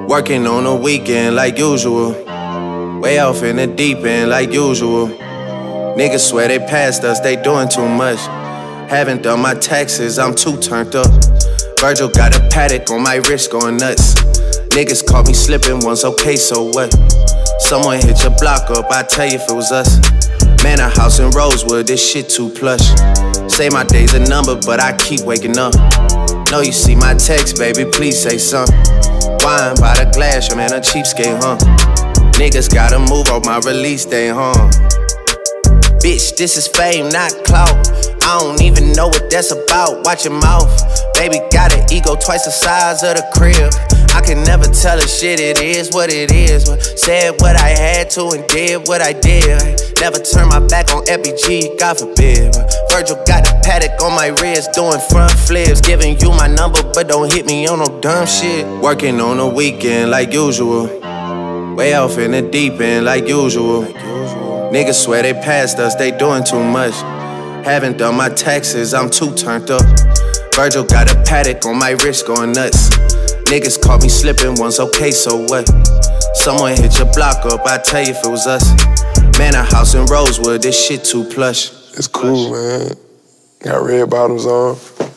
Working on the weekend like usual. Way off in the deep end like usual. Niggas swear they passed us, they doing too much. Haven't done my taxes, I'm too turned up. Virgil got a paddock on my wrist going nuts. Niggas caught me slipping once, okay, so what? Someone hit your block up, I tell you if it was us. Man, a house in Rosewood, this shit too plush. Say my day's a number, but I keep waking up. Know you see my text, baby, please say something. Wine by the glass, your man a cheapskate, huh? Niggas gotta move on my release day, huh? Bitch, this is fame, not clout. I don't even know what that's about, watch your mouth. Baby got an ego twice the size of the crib. I can never tell a shit, it is what it is. But said what I had to and did what I did. Never turn my back on FBG, God forbid. Virgil got a paddock on my wrist, doing front flips. Giving you my number, but don't hit me on no dumb shit. Working on the weekend like usual. Way off in the deep end like usual. Niggas swear they passed us, they doing too much. Haven't done my taxes, I'm too turned up. Virgil got a paddock on my wrist going nuts. Niggas caught me slipping once, okay, so what? Someone hit your block up, I tell you if it was us. Man, a house in Rosewood, this shit too plush. It's cool, man. Got red bottoms on.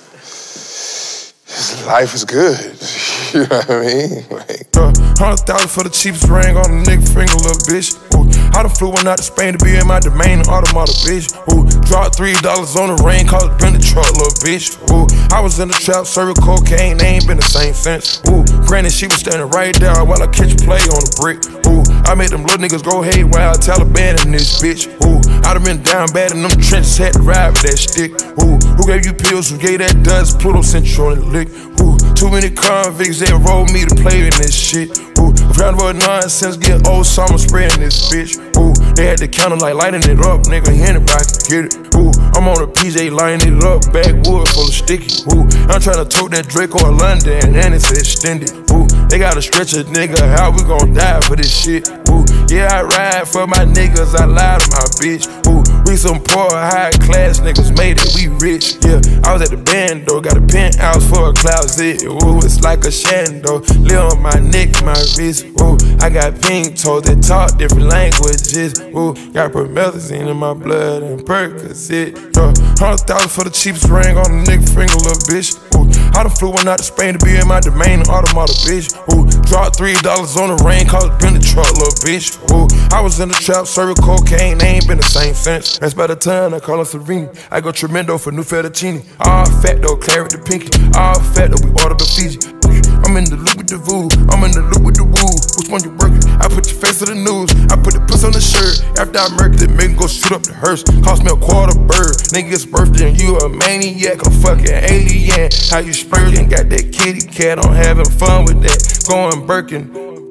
Life is good. You know what I mean? Like, 100,000 for the cheapest ring on a nigga finger, little bitch. Ooh, I done flew one out to Spain to be in my domain, automata, bitch. Ooh, dropped $3 on the ring, called it been the truck, little bitch. Ooh, I was in the trap, serving cocaine, they ain't been the same since. Ooh, granted, she was standing right there while I catch play on the brick. Ooh, I made them little niggas go haywire, Taliban in this bitch. Ooh, I done been down bad in them trenches, had to ride with that stick. Ooh, who gave you pills, who gave that dust? Pluto sent you on the lick. Ooh, too many convicts, they rolled me to play in this shit. Ooh, round about nonsense, get old summer spraying this bitch. Ooh, they had the counter like lighting it up, nigga, anybody can get it. Ooh, I'm on a PJ lining it up, backwood full of sticky. Ooh, I'm tryna tote that Draco or London, and it's extended. Ooh, they gotta stretch a nigga, how we gon' die for this shit? Ooh, yeah, I ride for my niggas, I lie to my bitch. Ooh, we some poor, high class niggas made it, we rich. Yeah, I was at the band though, got a penthouse for a closet. Ooh, it's like a shando, live on my neck, my wrist. Ooh, I got pink toes that talk different languages. Ooh, got promethazine in my blood and Percocet. 100,000 for the cheapest ring on a nigga finger, little bitch. Ooh, I done flew one out to Spain to be in my domain, automata, bitch. Ooh, dropped $3 on the ring, called it been the truck, little bitch. Ooh, I was in the trap, serving cocaine, they ain't been the same since. That's by the time I call her Serene. I go tremendo for new fettuccine. All fat though, claret the pinky. All fat though, we order the Fiji. I'm in the loop with the voo, I'm in the loop with the woo. Which one you working? I put your face to the news, I put the puss on the shirt. After I murked it, make him go shoot up the hearse. Cost me a quarter bird, nigga's birthday and you a maniac, a fucking alien. How you splurging? Got that kitty cat, I'm having fun with that. Going Birkin.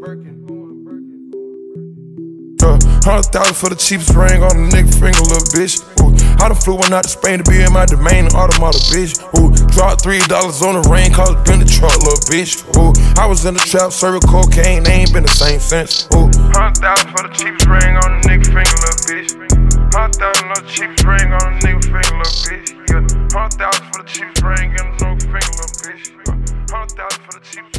100,000 for the cheapest ring on a nigga finger, little bitch. Ooh, I done flew one out to Spain to be in my domain, automata, bitch. Ooh, dropped $3 on the ring, called it been the truck, little bitch. Ooh, I was in the trap, serving cocaine, they ain't been the same since. Ooh, 100,000 for the cheapest ring on a nigga finger, little bitch. 100,000 for the cheapest ring on a nigga finger, little bitch. Yeah, 100,000 for the cheapest ring on a nigga finger, little bitch. 100,000 for the cheapest.